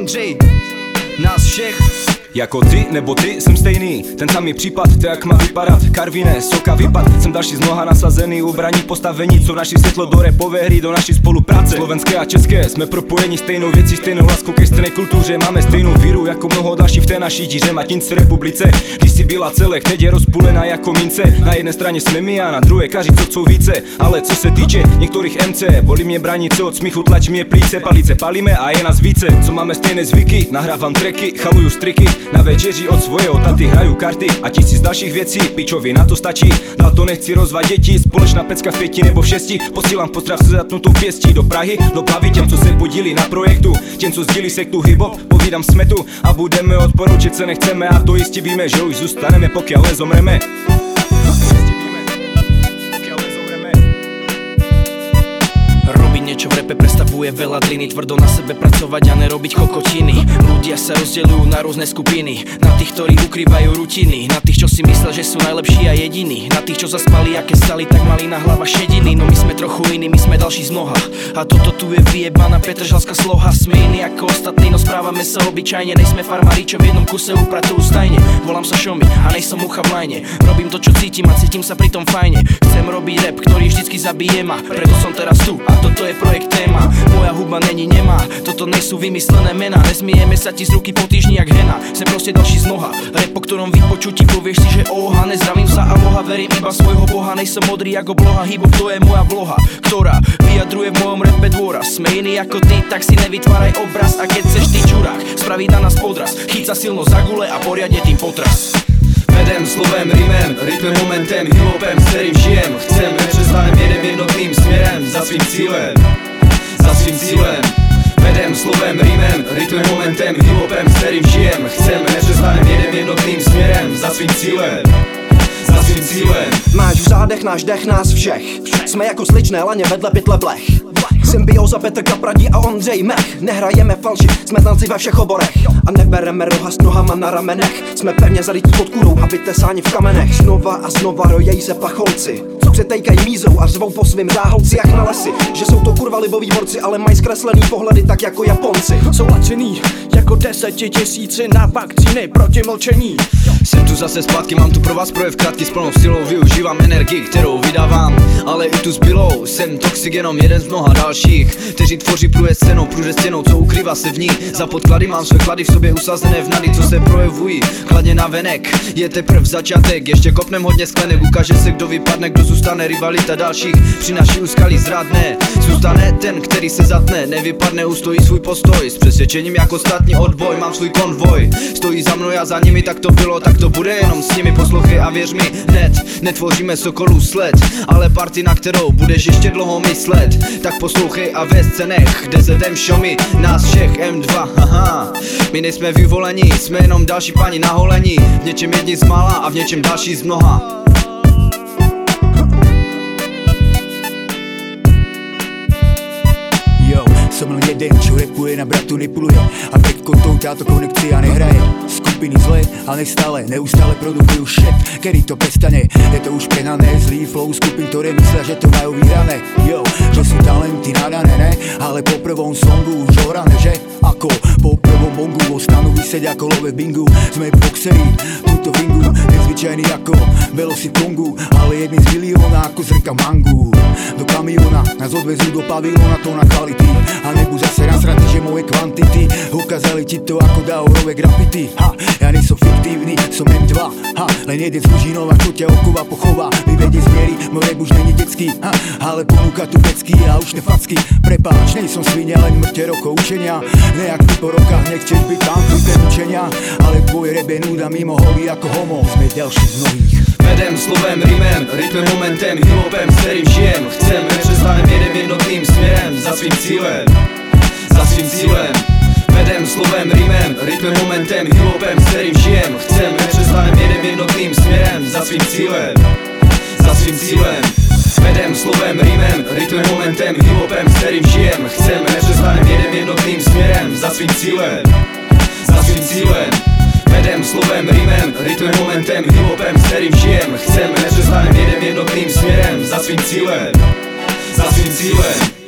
Ondřej, nás všech. Jako ty nebo ty jsem stejný, ten samý případ, to jak má vypadat. Karvine, soka, vypad, jsem další z mnoha nasazený. Ubraní postavení, co vnaší světlo do rapové hry, do naší spolupráce. Slovenské a české, jsme propojeni stejnou věcí, stejnou láskou ke stejné kultuře. Máme stejnou víru jako mnoho dalších v té naší díře Matince republice. Když si byla celek, teď je rozpůlená jako mince. Na jedné straně jsme my a na druhé každý co chcou více. Ale co se týče některých MC, bolí mě branice od smíchu, tlač mě plíce. Palice palíme a je nás více, co máme stejné zvyky. Nahrávám tracky, chaluju striky. Na večeři od svojho taty hraju karty a tisíc dalších věcí, pičovi na to stačí. Dál to nechci rozvat děti, společná pecka v 5 nebo v 6. Posílám pozdrav se zatnutou pěstí do Prahy, do Plavy, těm co se podílí na projektu, těm co sdílí sektu hip-hop, povídám smetu a budeme odporučit se nechceme a to jistě víme, že už zůstaneme pokiaľ nezomreme. Niečo v repe predstavuje veľa dliny, tvrdo na sebe pracovať a nerobiť kokotiny. Ľudia sa rozdeľujú na rôzne skupiny, na tých, ktorí ukrývajú rutiny, na tých, čo si myslia, že sú najlepší a jediní, na tých, čo zaspali, aké stali, tak mali na hlava šediny. No my sme trochu iní, my sme další z mnoha a toto tu je vyjebaná petržalská sloha. Sme iní ako ostatní, no správame sa obyčajne, nejsme farmári, čo v jednom kuse upratujú stajne. Volám sa Šomi a nejsom mucha v lajne, robím to, čo cítim a cítim sa pritom fajne. Chcem robiť rap, ktorý vždycky zabije ma, preto som teraz tu a toto je projekt téma. Moja hudba není nemá, toto nejsú vymyslené mená. Nesmiejeme sa ti z ruky po týždni jak hena. Sem proste další z mnoha, rap, po ktorom vypočutí povieš si, že oha. Nezdravím sa aloha, verím iba svojho boha. Nejsem modrý ako bloha, hip-hop to je moja vloha, ktorá vyjadruje v mojom rape dôraz. Sme iní ako ty, tak si nevytváraj obraz. A keď chceš ty čurák, spraví na nás podraz, chyť sa silno za gule a poriadne tým potras. Vedem slovem, rimem, rytmem, momentem, hip-hopem, s kterým žijem. Chcem, nepřestanem, jedem jednotným směrem, za svým cílem, za svým cílem. Vedem slovem, rimem, rytmem, momentem, hip-hopem, s kterým žijem. Chcem, nepřestanem, jedem jednotným směrem, za svým cílem, za svým cílem. Máš v zádech náš dech, nás všech. Jsme jako sličné laně vedle pytle blech. Symbioza Petr Kapradí a Ondřej Mech. Nehrajeme falši, jsme znalci ve všech oborech. A nebereme roha s nohama na ramenech. Jsme pevně zarytí pod kůrou a vytesáni v kamenech. Znova a znova rojejí se pacholci, co přetejkají mízou a řvou po svým záholci jak na lesy. Že jsou to kurva liboví borci, ale mají zkreslený pohledy tak jako Japonci. Jsou laciný jako 10 000 na vakcíny proti mlčení. Jsem tu zase zpátky, mám tu pro vás projev krátký s plnou silou. Využívám energii, kterou vydávám, ale i tu zbylou. Jsem toxik, jenom jeden z mnoha dalších, kteří tvoří průjezd scénou, průřez stěnou, co ukrývá se v ní. Za podklady mám své klady v sobě usazené v nady, co se projevují kladně na venek. Je teprv začátek, ještě kopnem hodně sklenek. Ukáže se, kdo vypadne, kdo zůstane, rivalita dalších přináší úskalí zradné. Zůstane ten, který se zatne, nevypadne, ustojí svůj postoj. S přesvědčením jako ostatní odboj, mám svůj konvoj. Stojí za mnou a za nimi, tak to bylo, tak to bude, jenom s nimi poslouchej a věř mi hned. Netvoříme sokolů sled, ale party, na kterou budeš ještě dlouho myslet. Tak poslouchej a ve scénech, kde zedem Šomi, nás všech M2, haha. My nejsme vyvolení, jsme jenom další páni na holení. V něčem jedni z mála a v něčem další z mnoha. Som len jeden, čo rapuje, na bratu nepuluje a pred kontou táto konekcia nehraje. Skupiny zle a nestále, neustále produkujú šep, kedy to prestane. Je to už prenané, zlý flow skupín, ktoré myslia, že to majú vyhrané. Jo, že sú talenty nadané, ne? Ale po prvom songu už ohrané, že? Ako po prvom bongu ostanú vyseť ako love bingu. Sme boxeri, túto vingu, nezvyčajný ako Veloci Kongu, ale jedný z milióna ako z reka Mangu. Do kamiona nás odvezú do pavilóna, to na kvality. A nebuď zase nasratý, že moje kvantity ukázali ti to ako daorové grafity. Ha, ja nie som fiktívny, som M2. Ha, len jeden z mužinov, čo ťa okova pochová. Vyvedie z miery, môj rap už není detský. Ha, ale ponúka tu pecky a už nefacky. Prepáč, nej som svinia, len mŕte rokov učenia. Nejak ty po rokách nechceš byť tam ten učenia. Ale tvoj rap je núda mimo holy ako homo. Sme ďalší z mnohých. Vedem slovem, rimem, rytmem, momentem, hip-hopem, s kterým žijem. Chcem, nepřestanem, jedem jednotným směrem, za svým cílem, za svým cílem. Vedem slovem, rimem, rytmem, momentem, hip-hopem, s kterým žijem. Chcem, nepřestanem, jedem jednotným směrem, za svým cílem, za svým cílem. Vedem slovem, rimem, rytmem, momentem, hip-hopem, s kterým žijem. Chcem, nepřestanem, jedem jednotným směrem, za svým cílem, za svým cílem. Vedem slovem, rimem, rytmem, momentem, hip-hopem, s kterým žijem. Chcem, nepřestanem, jedem jednotným směrem, za svým cílem, za svým cílem.